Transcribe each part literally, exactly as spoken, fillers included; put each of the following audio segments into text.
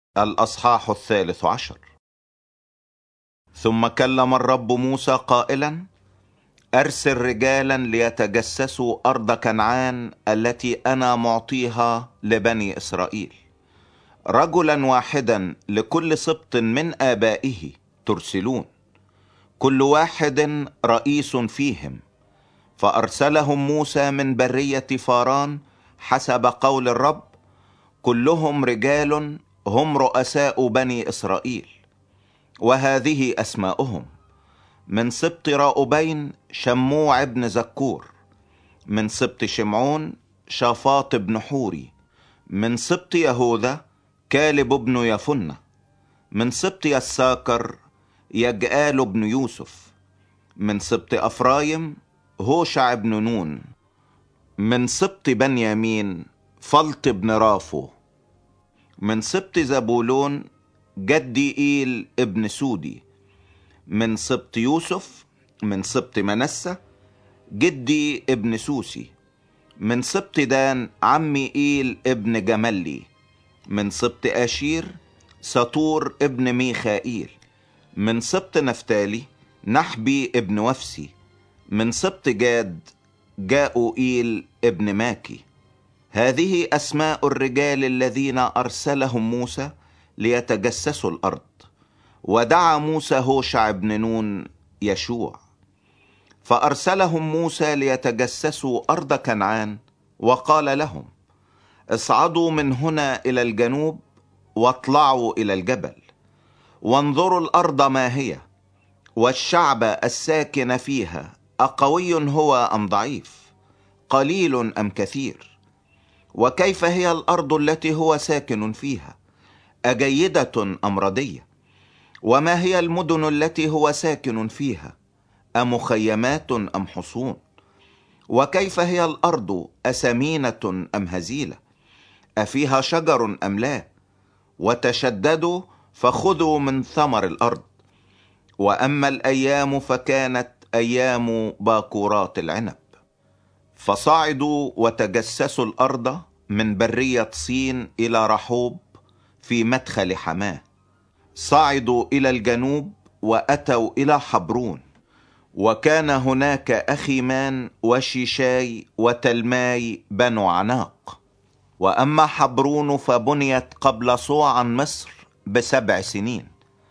الأصحاح الثالث عشر. ثم كلم الرب موسى قائلا: أرسل رجالا ليتجسسوا أرض كنعان التي أنا معطيها لبني إسرائيل، رجلا واحدا لكل سبط من آبائه ترسلون، كل واحد رئيس فيهم. فأرسلهم موسى من برية فاران حسب قول الرب، كلهم رجال هم رؤساء بني إسرائيل. وهذه أسماؤهم: من سبط راؤبين شموع بن زكور، من سبط شمعون شافاط بن حوري، من سبط يهوذا كالب بن يفنة، من سبط يساكر يجآل بن يوسف، من سبط أفرايم هوشع بن نون، من سبط بنيامين فلط بن رافو، من سبط زبولون جديئيل ابن سودي، من سبط يوسف من سبط منسى جدي ابن سوسي، من سبط دان عمي إيل ابن جملي، من سبط آشير سطور ابن ميخائيل، من سبط نفتالي نحبي ابن وفسي، من سبط جاد جاؤيل ابن ماكي. هذه أسماء الرجال الذين أرسلهم موسى ليتجسسوا الأرض. ودعا موسى هوشع بن نون يشوع. فأرسلهم موسى ليتجسسوا أرض كنعان، وقال لهم: اصعدوا من هنا إلى الجنوب واطلعوا إلى الجبل، وانظروا الأرض ما هي، والشعب الساكن فيها أقوي هو أم ضعيف، قليل أم كثير، وكيف هي الأرض التي هو ساكن فيها، أجيدة أم ردية، وما هي المدن التي هو ساكن فيها، أمخيمات أم حصون، وكيف هي الأرض أسمينة أم هزيلة، أفيها شجر أم لا، وتشددوا فخذوا من ثمر الأرض. وأما الأيام فكانت أيام باكورات العنب. فصعدوا وتجسسوا الأرض من برية صين إلى رحوب في مدخل حماه، صعدوا إلى الجنوب وأتوا إلى حبرون، وكان هناك أخيمان وشيشاي وتلماي بنو عناق. وأما حبرون فبنيت قبل صوع عن مصر بسبع سنين.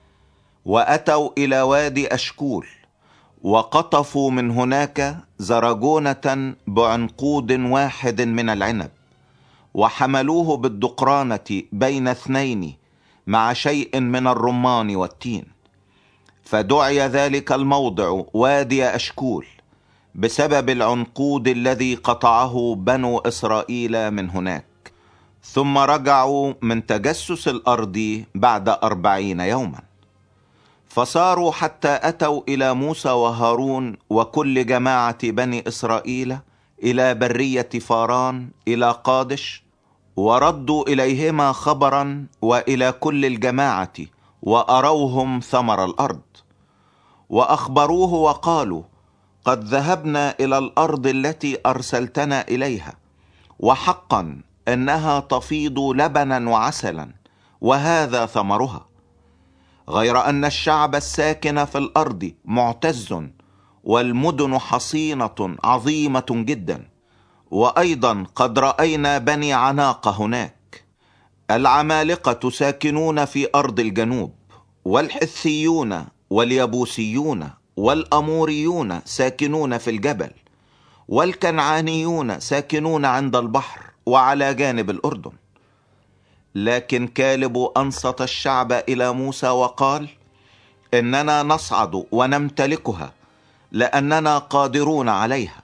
وأتوا إلى وادي أشكول، وقطفوا من هناك زرجونة بعنقود واحد من العنب، وحملوه بالدقرانة بين اثنين مع شيء من الرمان والتين. فدعي ذلك الموضع وادي أشكول بسبب العنقود الذي قطعه بنو إسرائيل من هناك. ثم رجعوا من تجسس الأرض بعد أربعين يوما. فصاروا حتى أتوا إلى موسى وهارون وكل جماعة بني إسرائيل إلى برية فاران إلى قادش، وردوا إليهما خبرا وإلى كل الجماعة، وأروهم ثمر الأرض، وأخبروه وقالوا: قد ذهبنا إلى الأرض التي أرسلتنا إليها، وحقا إنها تفيض لبنا وعسلا، وهذا ثمرها، غير أن الشعب الساكن في الأرض معتز، والمدن حصينة عظيمة جدا. وأيضا قد رأينا بني عناق هناك. العمالقة ساكنون في أرض الجنوب، والحثيون واليبوسيون والأموريون ساكنون في الجبل، والكنعانيون ساكنون عند البحر وعلى جانب الأردن. لكن كالب أنصت الشعب إلى موسى وقال: إننا نصعد ونمتلكها، لأننا قادرون عليها.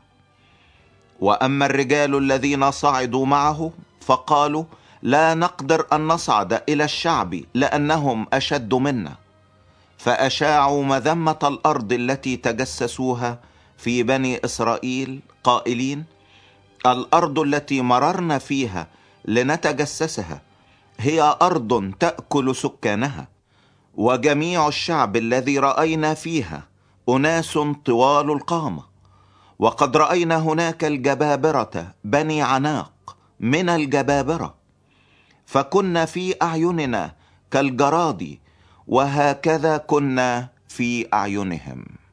وأما الرجال الذين صعدوا معه فقالوا: لا نقدر أن نصعد إلى الشعب، لأنهم أشد منا. فأشاعوا مذمة الأرض التي تجسسوها في بني إسرائيل قائلين: الأرض التي مررنا فيها لنتجسسها هي أرض تأكل سكانها، وجميع الشعب الذي رأينا فيها أناس طوال القامة، وقد رأينا هناك الجبابرة بني عناق من الجبابرة، فكنا في أعيننا كالجراد، وهكذا كنا في أعينهم.